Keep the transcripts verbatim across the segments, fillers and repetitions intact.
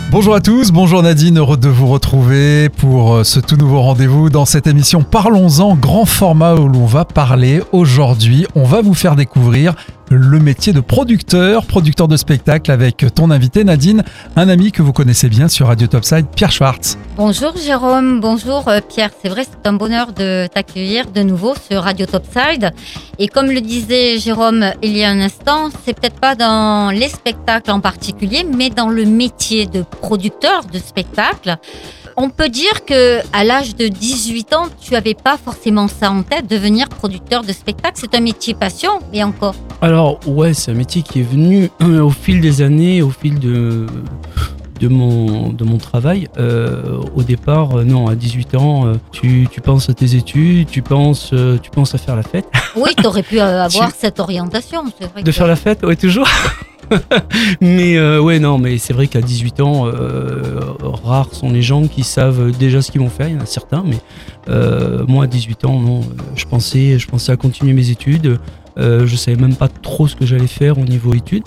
Bonjour à tous, bonjour Nadine, heureux de vous retrouver pour ce tout nouveau rendez-vous dans cette émission Parlons-en, grand format où l'on va parler aujourd'hui. On va vous faire découvrir le métier de producteur, producteur de spectacle avec ton invité Nadine, un ami que vous connaissez bien sur Radio Topside, Pierre Schwartz. Bonjour Jérôme, bonjour Pierre. C'est vrai, c'est un bonheur de t'accueillir de nouveau sur Radio Topside. Et comme le disait Jérôme il y a un instant, c'est peut-être pas dans les spectacles en particulier, mais dans le métier de producteur de spectacle. On peut dire qu'à l'âge de dix-huit ans, tu n'avais pas forcément ça en tête, devenir producteur de spectacle. C'est un métier passion, et encore. Alors ouais, c'est un métier qui est venu euh, au fil des années, au fil de, de, mon, de mon travail. Euh, au départ, euh, non, à dix-huit ans, euh, tu, tu penses à tes études, tu penses, euh, tu penses à faire la fête. Oui, tu aurais pu euh, avoir tu... cette orientation. C'est vrai de que... faire la fête, ouais, toujours. mais euh, ouais, non, mais c'est vrai qu'à dix-huit ans, euh, rares sont les gens qui savent déjà ce qu'ils vont faire. Il y en a certains, mais euh, moi à dix-huit ans, non, je pensais, je pensais à continuer mes études. Euh, je savais même pas trop ce que j'allais faire au niveau études,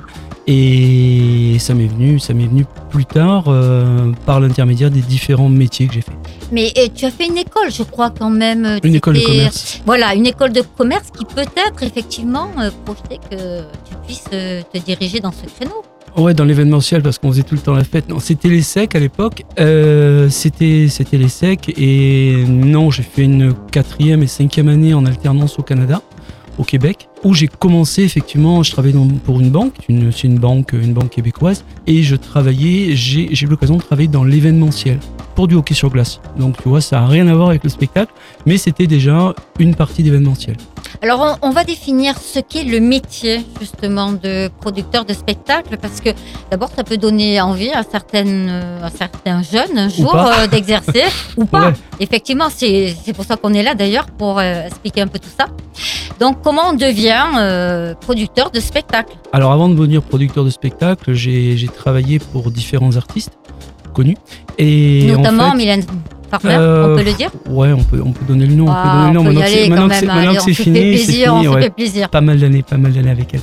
et ça m'est venu, ça m'est venu plus tard euh, par l'intermédiaire des différents métiers que j'ai fait. Mais et, tu as fait une école, je crois quand même. Une école de commerce. Voilà, une école de commerce qui peut-être effectivement euh, projetait que tu puisses euh, te diriger dans ce créneau. Ouais, dans l'événementiel, parce qu'on faisait tout le temps la fête. Non, c'était l'ESSEC à l'époque. Euh, c'était, c'était l'ESSEC, et non, j'ai fait une quatrième et cinquième année en alternance au Canada, au Québec, où j'ai commencé effectivement, je travaillais dans, pour une banque, une, c'est une banque, une banque québécoise, et je travaillais, j'ai, j'ai eu l'occasion de travailler dans l'événementiel pour du hockey sur glace. Donc tu vois, ça n'a rien à voir avec le spectacle, mais c'était déjà une partie d'événementiel. Alors on, on va définir ce qu'est le métier justement de producteur de spectacle, parce que d'abord ça peut donner envie à, certaines, à certains jeunes un jour euh, d'exercer ou pas. Ouais. Effectivement, c'est, c'est pour ça qu'on est là d'ailleurs, pour euh, expliquer un peu tout ça. Donc comment on devient euh, producteur de spectacle ? Alors avant de devenir producteur de spectacle, j'ai, j'ai travaillé pour différents artistes connus. Et notamment en fait, Mylène Farmer, euh, on peut le dire ? Ouais, on peut, on peut donner le nom. Ah, on peut donner le nom. Maintenant, que c'est, maintenant que c'est, maintenant que c'est fini, plaisir, c'est fini. On se ouais. fait plaisir. Pas mal d'années, pas mal d'années avec elle.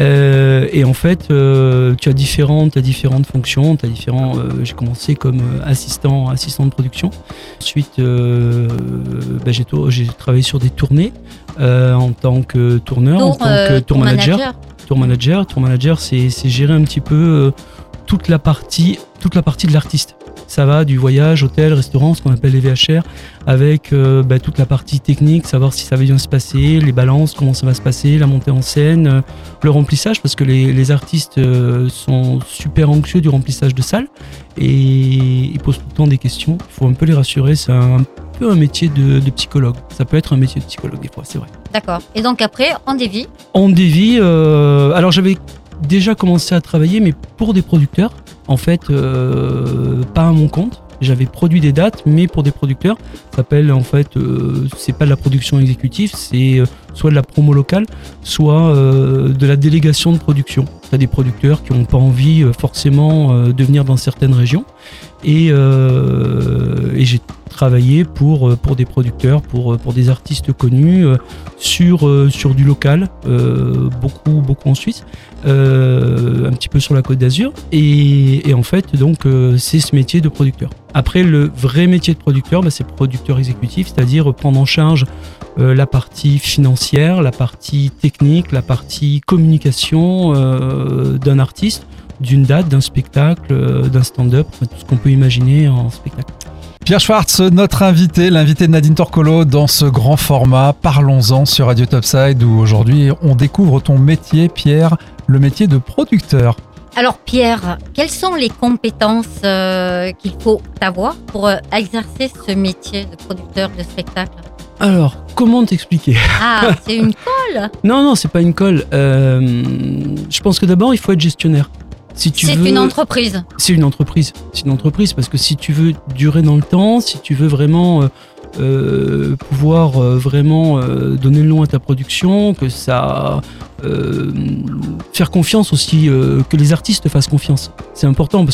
Euh, et en fait, euh, tu as différentes, tu as différentes fonctions. T'as différents. Euh, j'ai commencé comme assistant, assistant de production. Ensuite, euh, bah, j'ai, j'ai travaillé sur des tournées euh, en tant que tourneur, tour, en tant que euh, tour, tour manager. manager. Tour manager, tour manager, c'est, c'est gérer un petit peu euh, toute la partie, toute la partie de l'artiste. Ça va du voyage, hôtel, restaurant, ce qu'on appelle les V H R, avec euh, bah, toute la partie technique, savoir si ça va bien se passer, les balances, comment ça va se passer, la montée en scène, euh, le remplissage, parce que les, les artistes euh, sont super anxieux du remplissage de salles et ils posent tout le temps des questions. Il faut un peu les rassurer, c'est un, un peu un métier de, de psychologue. Ça peut être un métier de psychologue des fois, c'est vrai. D'accord. Et donc après, on dévie On dévie. Euh, alors j'avais déjà commencé à travailler, mais pour des producteurs. En fait, euh, pas à mon compte. J'avais produit des dates, mais pour des producteurs. Ça s'appelle, en fait, euh, c'est pas de la production exécutive, c'est euh, soit de la promo locale, soit euh, de la délégation de production. Tu as des producteurs qui n'ont pas envie euh, forcément euh, de venir dans certaines régions. Et, euh, et j'ai travaillé pour, pour des producteurs, pour, pour des artistes connus, euh, sur, euh, sur du local, euh, beaucoup, beaucoup en Suisse, euh, un petit peu sur la Côte d'Azur. Et, et en fait, donc, euh, c'est ce métier de producteur. Après, le vrai métier de producteur, bah, c'est producteur exécutif, c'est-à-dire prendre en charge euh, la partie financière, la partie technique, la partie communication euh, d'un artiste, d'une date, d'un spectacle, d'un stand-up, tout ce qu'on peut imaginer en spectacle. Pierre Schwartz, notre invité, l'invité de Nadine Torcolo dans ce grand format Parlons-en sur Radio Topside, où aujourd'hui on découvre ton métier, Pierre, le métier de producteur. Alors Pierre, quelles sont les compétences euh, qu'il faut avoir pour euh, exercer ce métier de producteur de spectacle ? Alors, comment t'expliquer ? Ah, c'est une colle ? Non, non, c'est pas une colle. Euh, je pense que d'abord, il faut être gestionnaire. Si tu c'est veux, une entreprise. C'est une entreprise. C'est une entreprise parce que si tu veux durer dans le temps, si tu veux vraiment euh, euh, pouvoir euh, vraiment euh, donner le nom à ta production, que ça euh, faire confiance aussi, euh, que les artistes te fassent confiance. C'est important parce que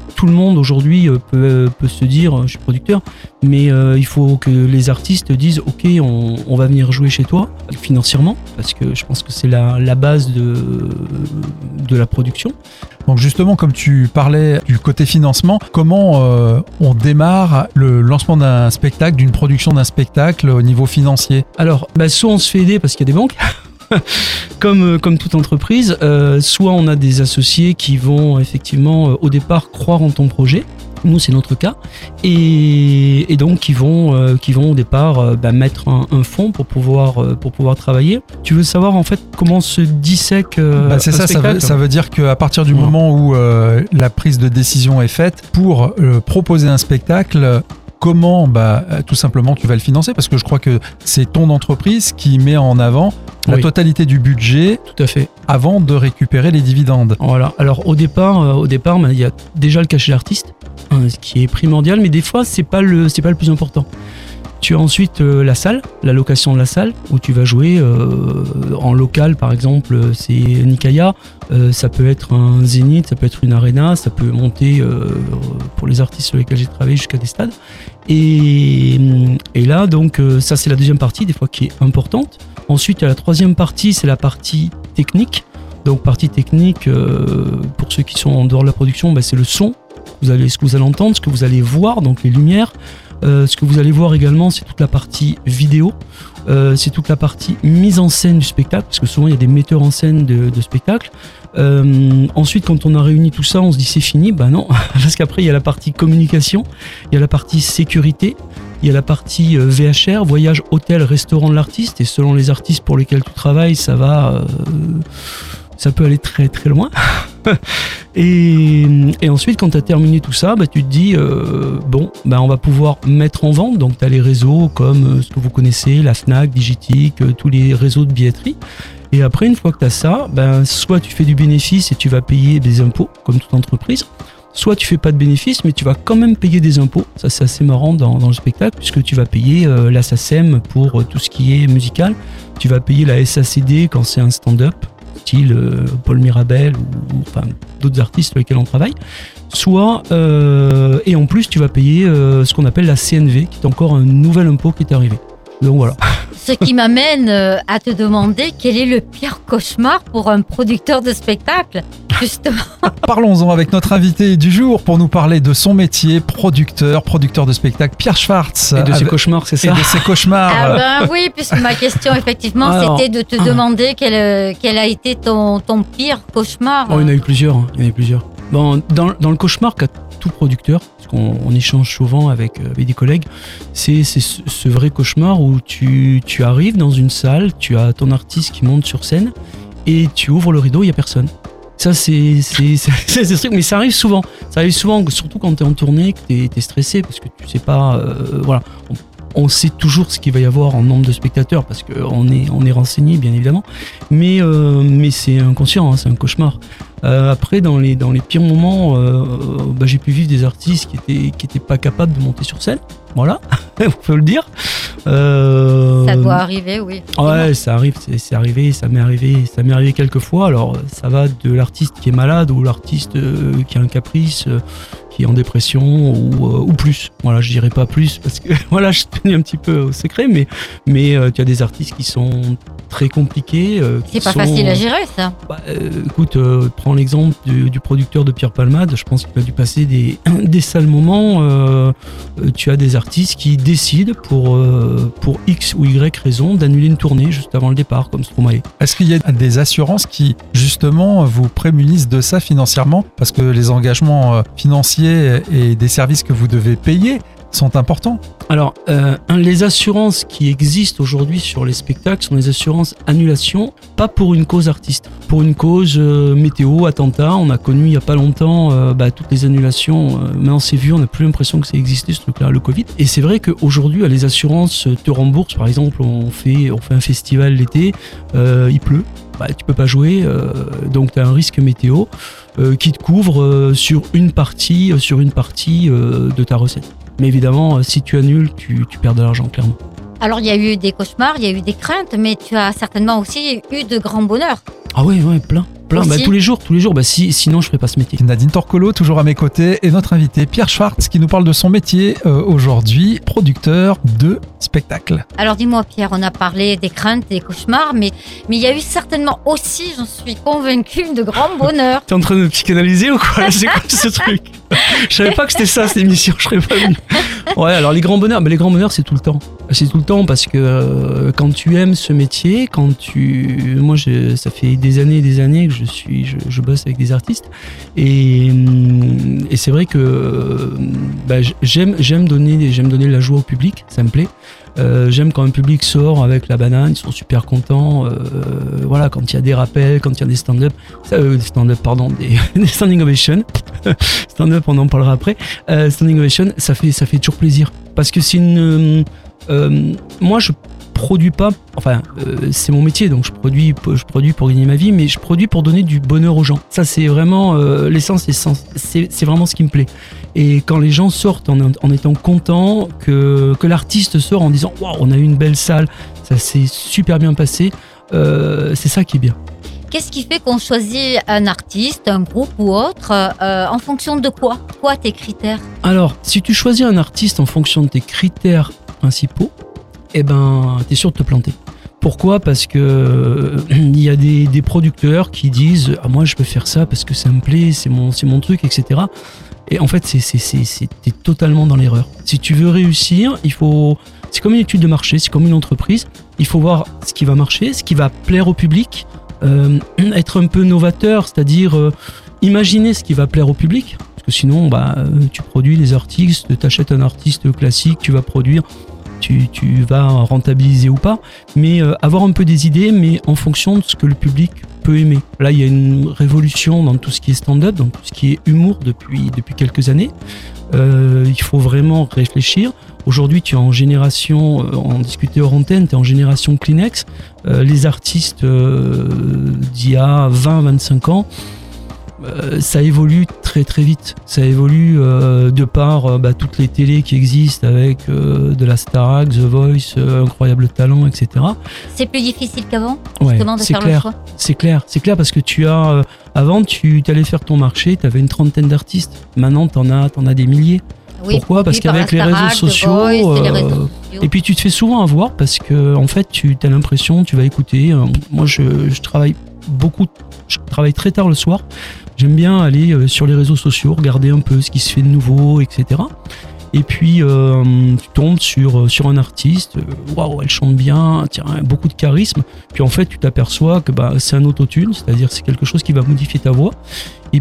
tout le monde aujourd'hui euh, peut, peut se dire, je suis producteur, mais euh, il faut que les artistes disent, ok, on, on va venir jouer chez toi, financièrement, parce que je pense que c'est la, la base de, de la production. Donc justement, comme tu parlais du côté financement, comment euh, on démarre le lancement d'un spectacle, d'une production d'un spectacle au niveau financier? Alors, bah, soit on se fait aider parce qu'il y a des banques, comme, comme toute entreprise, euh, soit on a des associés qui vont effectivement euh, au départ croire en ton projet. Nous, c'est notre cas, et, et donc qui vont, euh, qui vont au départ euh, bah, mettre un, un fonds pour pouvoir, euh, pour pouvoir travailler. Tu veux savoir en fait comment se dissèque euh, bah, c'est un ça, ça veut, ça veut dire qu'à partir du ouais. moment où euh, la prise de décision est faite pour euh, proposer un spectacle, comment bah, tout simplement tu vas le financer? Parce que je crois que c'est ton entreprise qui met en avant la oui. totalité du budget. Tout à fait. Avant de récupérer les dividendes. Voilà. Alors au départ, euh, au départ, bah, il y a déjà le cachet d'artiste, hein, ce qui est primordial, mais des fois c'est pas le, c'est pas le plus important. Tu as ensuite euh, la salle, la location de la salle, où tu vas jouer euh, en local, par exemple, c'est Nikaya, euh, ça peut être un zénith, ça peut être une arena, ça peut monter euh, pour les artistes sur lesquels j'ai travaillé jusqu'à des stades. Et, et là, donc, euh, ça c'est la deuxième partie, des fois qui est importante. Ensuite, la troisième partie, c'est la partie technique. Donc, partie technique, euh, pour ceux qui sont en dehors de la production, bah, c'est le son, vous allez, ce que vous allez entendre, ce que vous allez voir, donc les lumières. Euh, ce que vous allez voir également, c'est toute la partie vidéo, euh, c'est toute la partie mise en scène du spectacle, parce que souvent il y a des metteurs en scène de, de spectacle. Euh, ensuite, quand on a réuni tout ça, on se dit c'est fini. Ben non, parce qu'après il y a la partie communication, il y a la partie sécurité, il y a la partie V H R, voyage, hôtel, restaurant de l'artiste, et selon les artistes pour lesquels tu travailles, ça va, euh, ça peut aller très très loin. et, et ensuite, quand tu as terminé tout ça, bah, tu te dis, euh, bon, bah, on va pouvoir mettre en vente. Donc, tu as les réseaux comme euh, ce que vous connaissez, la Fnac, Digitique, euh, tous les réseaux de billetterie. Et après, une fois que tu as ça, bah, soit tu fais du bénéfice et tu vas payer des impôts, comme toute entreprise, soit tu fais pas de bénéfice, mais tu vas quand même payer des impôts. Ça, c'est assez marrant dans, dans le spectacle, puisque tu vas payer euh, la S A C E M pour euh, tout ce qui est musical. Tu vas payer la S A C D quand c'est un stand-up, style euh, Paul Mirabel ou, ou enfin, d'autres artistes sur lesquels on travaille. Soit, euh, et en plus, tu vas payer euh, ce qu'on appelle la C N V, qui est encore un nouvel impôt qui est arrivé. Donc voilà. Ce qui m'amène à te demander quel est le pire cauchemar pour un producteur de spectacle, justement. Parlons-en avec notre invité du jour pour nous parler de son métier, producteur, producteur de spectacle, Pierre Schwartz. Et de ses cauchemars, c'est ça? Et de ses cauchemars. Ah ben oui, puisque ma question, effectivement, alors, c'était de te demander quel, quel a été ton, ton pire cauchemar. Oh, il y en a eu plusieurs. Hein. Il y en a eu plusieurs. Bon, dans, dans le cauchemar qu'a tout producteur, parce qu'on on échange souvent avec, avec des collègues, c'est, c'est ce, ce vrai cauchemar où tu, tu arrives dans une salle, tu as ton artiste qui monte sur scène et tu ouvres le rideau, il n'y a personne. Ça, c'est, c'est, c'est, c'est, c'est strict, mais ça arrive souvent. Ça arrive souvent, surtout quand tu es en tournée, que tu es stressé parce que tu sais pas. Euh, voilà. On, on sait toujours ce qu'il va y avoir en nombre de spectateurs parce qu'on est, on est renseigné, bien évidemment. Mais, euh, mais c'est inconscient, hein, c'est un cauchemar. Euh, après, dans les, dans les pires moments, euh, bah, j'ai pu vivre des artistes qui étaient, qui étaient pas capables de monter sur scène. Voilà, on peut le dire. Euh... Ça doit arriver, oui. Ouais, ça arrive, c'est, c'est arrivé, ça m'est arrivé, ça m'est arrivé quelques fois. Alors, ça va de l'artiste qui est malade ou l'artiste euh, qui a un caprice, euh, qui est en dépression ou, euh, ou plus. Voilà, je dirais pas plus parce que voilà, je tenais un petit peu au secret, mais mais euh, tu as des artistes qui sont très compliqués. Euh, c'est pas sont, facile à gérer, ça. Bah, euh, écoute, euh, prends l'exemple du, du producteur de Pierre Palmade. Je pense qu'il a dû passer des des sales moments. Euh, tu as des artistes qui décident pour euh, pour X ou Y raison d'annuler une tournée juste avant le départ, comme Stromae. Est-ce qu'il y a des assurances qui justement vous prémunissent de ça financièrement, parce que les engagements financiers et des services que vous devez payer sont importants? Alors, euh, les assurances qui existent aujourd'hui sur les spectacles sont les assurances annulation, pas pour une cause artiste, pour une cause euh, météo, attentat. On a connu il n'y a pas longtemps euh, bah, toutes les annulations. Euh, maintenant, c'est vu, on n'a plus l'impression que ça existait, ce truc-là, le Covid. Et c'est vrai qu'aujourd'hui, les assurances te remboursent. Par exemple, on fait, on fait un festival l'été, euh, il pleut. Bah, tu peux pas jouer, euh, donc tu as un risque météo euh, qui te couvre euh, sur une partie, euh, sur une partie euh, de ta recette. Mais évidemment, euh, si tu annules, tu, tu perds de l'argent, clairement. Alors, il y a eu des cauchemars, il y a eu des craintes, mais tu as certainement aussi eu de grands bonheurs. Ah oui, ouais, plein, plein, bah, tous les jours, tous les jours. Bah, si, sinon, je ferais pas ce métier. Nadine Torcolo, toujours à mes côtés, et notre invité Pierre Schwartz, qui nous parle de son métier euh, aujourd'hui, producteur de spectacles. Alors dis-moi Pierre, on a parlé des craintes, des cauchemars, mais mais il y a eu certainement aussi, j'en suis convaincue, de grands bonheurs. T'es en train de me psychanalyser ou quoi? C'est quoi ce truc? Je savais pas que c'était ça, cette émission, je serais pas venu. Ouais, alors les grands bonheurs, mais les grands bonheurs, c'est tout le temps. C'est tout le temps parce que euh, quand tu aimes ce métier, quand tu... Moi, je, ça fait des années et des années que je, suis, je, je bosse avec des artistes. Et, et c'est vrai que bah, j'aime, j'aime, donner, j'aime donner la joie au public, ça me plaît. Euh, j'aime quand un public sort avec la banane, ils sont super contents. Euh, voilà, quand il y a des rappels, quand il y a des stand-up, euh, des stand-up, pardon, des, des standing ovations. Stand-up, on en parlera après. Euh, standing ovation, ça fait, ça fait toujours plaisir. Parce que c'est une. Euh, moi, je produis pas. Enfin, euh, c'est mon métier, donc je produis, je produis pour gagner ma vie, mais je produis pour donner du bonheur aux gens. Ça, c'est vraiment euh, l'essence, c'est, c'est vraiment ce qui me plaît. Et quand les gens sortent en, en étant contents, que, que l'artiste sort en disant waouh, on a eu une belle salle, ça s'est super bien passé, euh, c'est ça qui est bien. Qu'est-ce qui fait qu'on choisit un artiste, un groupe ou autre euh, en fonction de quoi? Quoi tes critères? Alors, si tu choisis un artiste en fonction de tes critères principaux, eh ben, t'es sûr de te planter. Pourquoi? Parce que euh, il y a des, des producteurs qui disent ah, moi je veux faire ça parce que ça me plaît, c'est mon, c'est mon truc, et cetera. Et en fait, c'est, c'est, c'est, c'est, t'es totalement dans l'erreur. Si tu veux réussir, il faut. C'est comme une étude de marché, c'est comme une entreprise. Il faut voir ce qui va marcher, ce qui va plaire au public. Euh, être un peu novateur, c'est-à-dire euh, imaginer ce qui va plaire au public, parce que sinon bah, euh, tu produis des artistes, tu achètes un artiste classique, tu vas produire, tu, tu vas rentabiliser ou pas, mais euh, avoir un peu des idées, mais en fonction de ce que le public peut aimer. Là, il y a une révolution dans tout ce qui est stand-up, dans tout ce qui est humour depuis, depuis quelques années. Euh, il faut vraiment réfléchir. Aujourd'hui, tu es en génération, euh, on discutait hors antenne, tu es en génération Kleenex. Euh, les artistes euh, d'il y a vingt à vingt-cinq ans, euh, ça évolue très très vite. Ça évolue euh, de par euh, bah, toutes les télés qui existent avec euh, de la Starac, The Voice, euh, Incroyable Talent, et cetera. C'est plus difficile qu'avant, ouais, justement, de c'est faire clair, le choix. C'est clair, c'est clair parce que tu as... Euh, avant, tu allais faire ton marché, tu avais une trentaine d'artistes. Maintenant, tu en as, t'en as des milliers. Oui, pourquoi? Parce par qu'avec les réseaux sociaux, Voice, euh, les réseaux sociaux. Et puis tu te fais souvent avoir parce que en fait tu as l'impression, tu vas écouter. Euh, moi je, je travaille beaucoup, je travaille très tard le soir. J'aime bien aller euh, sur les réseaux sociaux, regarder un peu ce qui se fait de nouveau, et cetera. Et puis euh, tu tombes sur, sur un artiste, waouh, elle chante bien, tiens, beaucoup de charisme. Puis en fait tu t'aperçois que bah, c'est un autotune, c'est-à-dire c'est quelque chose qui va modifier ta voix. Et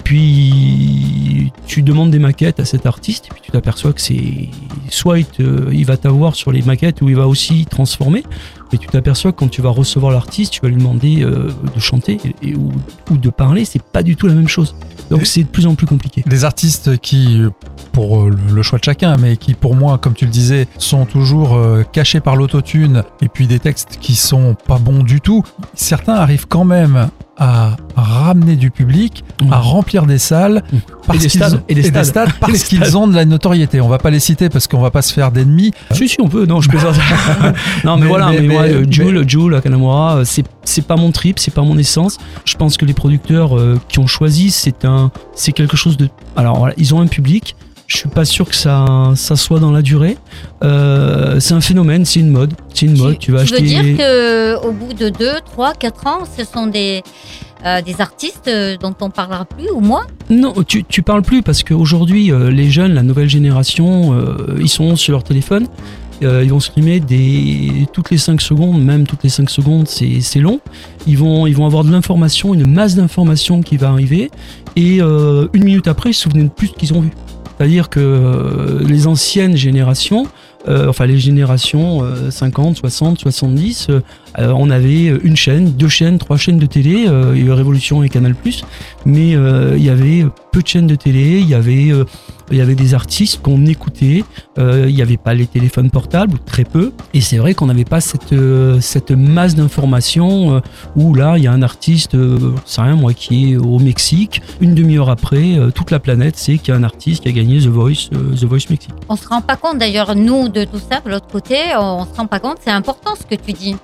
puis tu demandes des maquettes à cet artiste et puis tu t'aperçois que c'est soit il, te, il va t'avoir sur les maquettes ou il va aussi transformer, mais tu t'aperçois que quand tu vas recevoir l'artiste, tu vas lui demander euh, de chanter et, et, ou, ou de parler, c'est pas du tout la même chose. Donc c'est de plus en plus compliqué. Des artistes qui, pour le choix de chacun, mais qui pour moi, comme tu le disais, sont toujours euh, cachés par l'autotune et puis des textes qui sont pas bons du tout. Certains arrivent quand même à ramener du public, mmh. à remplir des salles mmh. parce et des stades, ont, et des stades, et des stades parce des qu'ils stades. ont de la notoriété. On va pas les citer parce qu'on va pas se faire d'ennemis. Si si on peut, non je plaisante. non mais, mais voilà, mais, mais, mais moi mais, Jul, mais... Jul, Kanamura, c'est c'est pas mon trip, c'est pas mon essence. Je pense que les producteurs euh, qui ont choisi, c'est un, c'est quelque chose de. Alors voilà, ils ont un public. Je suis pas sûr que ça, ça soit dans la durée. Euh, c'est un phénomène, c'est une mode. C'est une tu, mode. Tu vas tu acheter. veux dire qu'au bout de deux, trois, quatre ans, ce sont des, euh, des artistes dont on parlera plus ou moins? Non, tu, tu parles plus parce qu'aujourd'hui, euh, les jeunes, la nouvelle génération, euh, ils sont sur leur téléphone. Euh, ils vont streamer des, toutes les cinq secondes, même toutes les cinq secondes, c'est, c'est long. Ils vont, ils vont avoir de l'information, une masse d'informations qui va arriver. Et euh, une minute après, ils se souviennent de plus de ce qu'ils ont vu. C'est-à-dire que euh, les anciennes générations, euh, enfin les générations euh, cinquante, soixante, soixante-dix, euh, on avait une chaîne, deux chaînes, trois chaînes de télé, euh, il y a eu Révolution et Canal plus, mais euh, il y avait peu de chaînes de télé, il y avait, euh, il y avait des artistes qu'on écoutait, euh, il n'y avait pas les téléphones portables, ou très peu, et c'est vrai qu'on n'avait pas cette, euh, cette masse d'informations euh, où là il y a un artiste, euh, c'est rien moi, qui est au Mexique, une demi-heure après, euh, toute la planète sait qu'il y a un artiste qui a gagné The Voice, euh, The Voice Mexique. On se rend pas compte d'ailleurs, nous, de tout ça, de l'autre côté, on se rend pas compte, c'est important ce que tu dis, parce que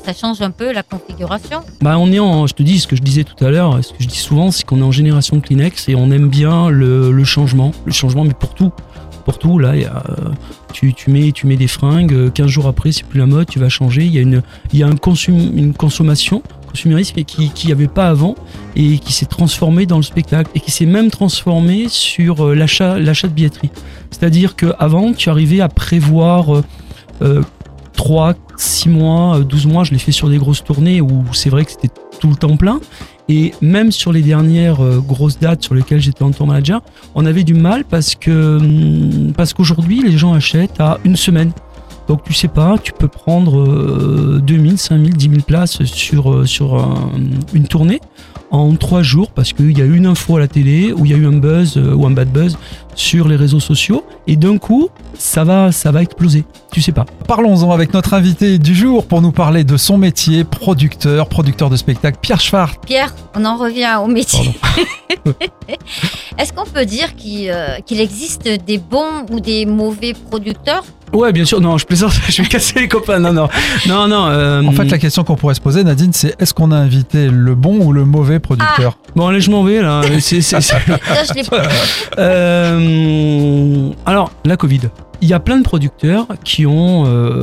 ça change un peu la configuration. Bah on est en, je te dis ce que je disais tout à l'heure, ce que je dis souvent, c'est qu'on est en génération de Kleenex et on aime bien le, le changement, le changement mais pour tout, pour tout. Là, il y a, tu, tu mets, tu mets des fringues, quinze jours après c'est plus la mode, tu vas changer. Il y a une, il y a un consum, une consommation, consumérisme qui, qui y avait pas avant et qui s'est transformé dans le spectacle et qui s'est même transformé sur l'achat, l'achat de billetterie. C'est-à-dire que avant, tu arrivais à prévoir euh, trois, six mois, douze mois, je l'ai fait sur des grosses tournées où c'est vrai que c'était tout le temps plein. Et même sur les dernières euh, grosses dates sur lesquelles j'étais en tour manager, on avait du mal parce que parce qu'aujourd'hui, les gens achètent à une semaine. Donc tu sais pas, tu peux prendre euh, deux mille, cinq mille, dix mille places sur, euh, sur un, une tournée en trois jours parce qu'il y a eu une info à la télé ou il y a eu un buzz euh, ou un bad buzz sur les réseaux sociaux et d'un coup, ça va, ça va exploser. Tu sais pas. Parlons-en avec notre invité du jour pour nous parler de son métier, producteur, producteur de spectacle, Pierre Schwartz. Pierre, on en revient au métier. Est-ce qu'on peut dire qu'il, euh, qu'il existe des bons ou des mauvais producteurs ? Ouais, bien sûr. Non, je plaisante. Je vais casser les copains. Non, non, non, non. Euh... En fait, la question qu'on pourrait se poser, Nadine, c'est est-ce qu'on a invité le bon ou le mauvais producteur ? Ah. Bon, allez, je m'en vais là. C'est, c'est, c'est... Ça, je l'ai pas. euh... Alors, la Covid. Il y a plein de producteurs qui ont,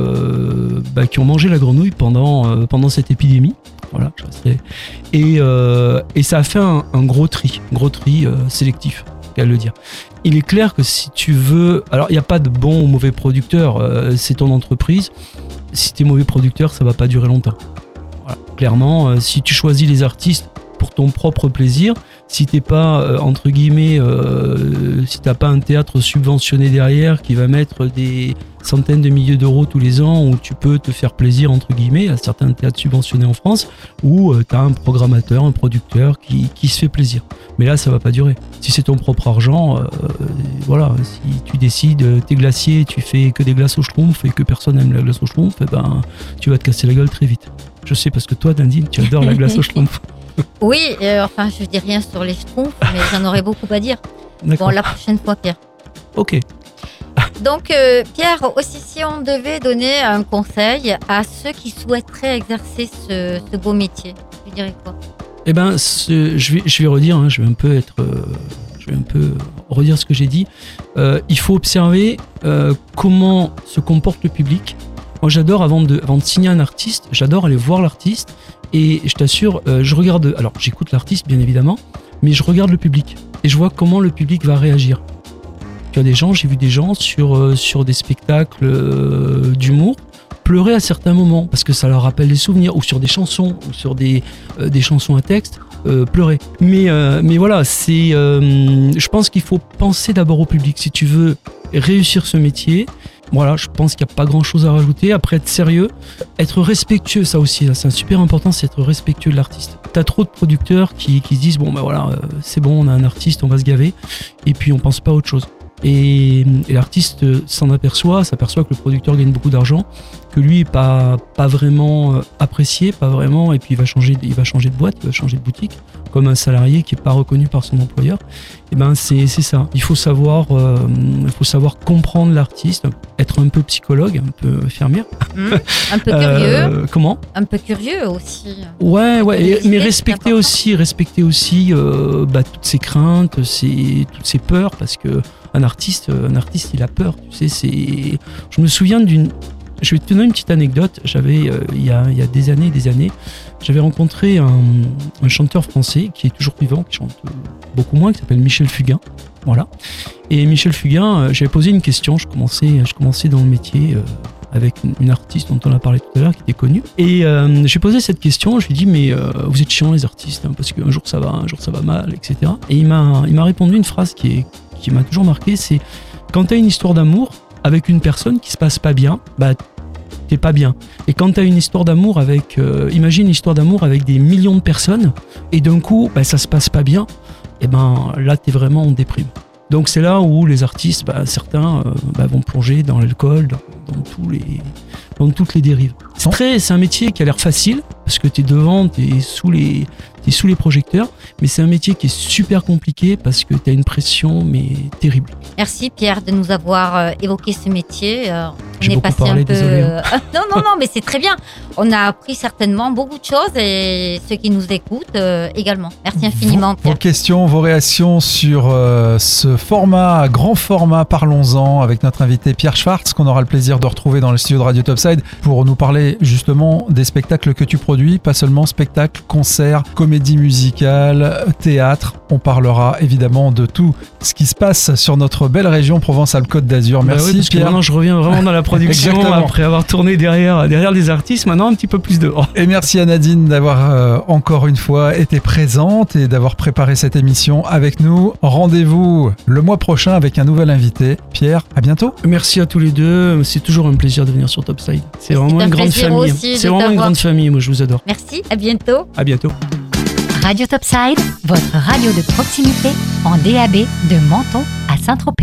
euh, bah, qui ont mangé la grenouille pendant, euh, pendant cette épidémie. Voilà, je restais. Et, euh, et ça a fait un, un gros tri, gros tri euh, sélectif, qu'à le dire. Il est clair que si tu veux... Alors, il n'y a pas de bon ou mauvais producteur, euh, c'est ton entreprise. Si tu es mauvais producteur, ça ne va pas durer longtemps. Voilà. Clairement, euh, si tu choisis les artistes pour ton propre plaisir, si t'es pas euh, entre guillemets, euh, si t'as pas un théâtre subventionné derrière qui va mettre des centaines de milliers d'euros tous les ans où tu peux te faire plaisir entre guillemets à certains théâtres subventionnés en France où euh, t'as un programmateur, un producteur qui, qui se fait plaisir. Mais là ça va pas durer. Si c'est ton propre argent, euh, voilà, si tu décides t'es glacier, tu fais que des glaces au schtroumpf et que personne aime la glace au schtroumpf, eh ben tu vas te casser la gueule très vite. Je sais parce que toi Nadine, tu adores la glace au schtroumpf. Oui, euh, enfin, je dis rien sur les schtroumpfs, mais j'en aurais beaucoup à dire. D'accord. Bon, la prochaine fois, Pierre. Ok. Donc, euh, Pierre, aussi, si on devait donner un conseil à ceux qui souhaiteraient exercer ce, ce beau métier, tu dirais quoi ? Eh ben, ce, je vais, je vais redire, hein, je vais un peu être, euh, je vais un peu redire ce que j'ai dit. Euh, il faut observer euh, comment se comporte le public. Moi, j'adore avant de, avant de signer un artiste, j'adore aller voir l'artiste. Et je t'assure, euh, je regarde, alors j'écoute l'artiste bien évidemment, mais je regarde le public et je vois comment le public va réagir. Tu as des gens, j'ai vu des gens sur, euh, sur des spectacles euh, d'humour pleurer à certains moments parce que ça leur rappelle des souvenirs, ou sur des chansons, ou sur des, euh, des chansons à texte, euh, pleurer. Mais, euh, mais voilà, c'est, euh, je pense qu'il faut penser d'abord au public. Si tu veux réussir ce métier, voilà, je pense qu'il n'y a pas grand chose à rajouter. Après, être sérieux, être respectueux, ça aussi, là, c'est un super important, c'est être respectueux de l'artiste. T'as trop de producteurs qui, qui se disent, bon ben voilà, euh, c'est bon, on a un artiste, on va se gaver, et puis on pense pas à autre chose. Et, et l'artiste s'en aperçoit, s'aperçoit que le producteur gagne beaucoup d'argent, que lui est pas, pas vraiment apprécié, pas vraiment, et puis il va changer, il va changer de boîte, il va changer de boutique, comme un salarié qui est pas reconnu par son employeur. Et ben c'est, c'est ça. Il faut savoir, euh, il faut savoir comprendre l'artiste, être un peu psychologue, un peu infirmière. Mmh, un peu curieux. Euh, comment ? Un peu curieux aussi. Ouais, ouais, et- mais C'est respecter important. aussi, respecter aussi euh, bah, toutes ses craintes, ses, toutes ses peurs, parce que un artiste, un artiste, il a peur. Tu sais, c'est. Je me souviens d'une. Je vais te donner une petite anecdote. J'avais euh, il y a, il y a des années, des années, j'avais rencontré un, un chanteur français qui est toujours vivant, qui chante euh, beaucoup moins, qui s'appelle Michel Fugain. Voilà. Et Michel Fugain, euh, j'avais posé une question. Je commençais, je commençais dans le métier. Euh, avec une, une artiste dont on a parlé tout à l'heure, qui était connue. Et euh, j'ai posé cette question, je lui ai dit, mais euh, vous êtes chiants les artistes, hein, parce qu'un jour ça va, un jour ça va mal, et cetera. Et il m'a, il m'a répondu une phrase qui, est, qui m'a toujours marqué, c'est quand t'as une histoire d'amour avec une personne qui se passe pas bien, bah t'es pas bien. Et quand t'as une histoire d'amour avec, euh, imagine une histoire d'amour avec des millions de personnes, et d'un coup, bah, ça se passe pas bien, et ben là t'es vraiment en déprime. Donc c'est là où les artistes, bah, certains euh, bah, vont plonger dans l'alcool, dans, dans, tous les, dans toutes les dérives. C'est, très, c'est un métier qui a l'air facile, parce que tu es devant, tu es sous les, t'es sous les projecteurs, mais c'est un métier qui est super compliqué parce que tu as une pression mais terrible. Merci Pierre de nous avoir euh, évoqué ce métier. Euh, J'ai est beaucoup passé parlé, un peu. désolé. euh, non, non, non, mais c'est très bien. On a appris certainement beaucoup de choses et ceux qui nous écoutent euh, également. Merci infiniment, Vos, Pierre. vos questions, vos réactions sur euh, ce format, grand format, parlons-en avec notre invité Pierre Schwartz, qu'on aura le plaisir de retrouver dans le studio de Radio Topside pour nous parler justement des spectacles que tu produis, pas seulement spectacles, concerts, comédie musicale, théâtre. On parlera évidemment de tout ce qui se passe sur notre belle région Provence-Alpes-Côte d'Azur. Bah Merci oui, parce que Pierre. maintenant je reviens vraiment dans la production Exactement. après avoir tourné derrière, derrière les artistes, maintenant un petit peu plus dehors. Et merci à Nadine d'avoir euh, encore une fois été présente et d'avoir préparé cette émission avec nous. Rendez-vous le mois prochain avec un nouvel invité. Pierre, à bientôt. Merci à tous les deux, c'est toujours un plaisir de venir sur Topside. C'est vraiment un une grande plaisir famille. aussi de C'est vraiment une t'avoir. grande famille, moi je vous adore. Merci, à bientôt. À bientôt. Radio Topside, votre radio de proximité en D A B de Menton à Saint-Tropez.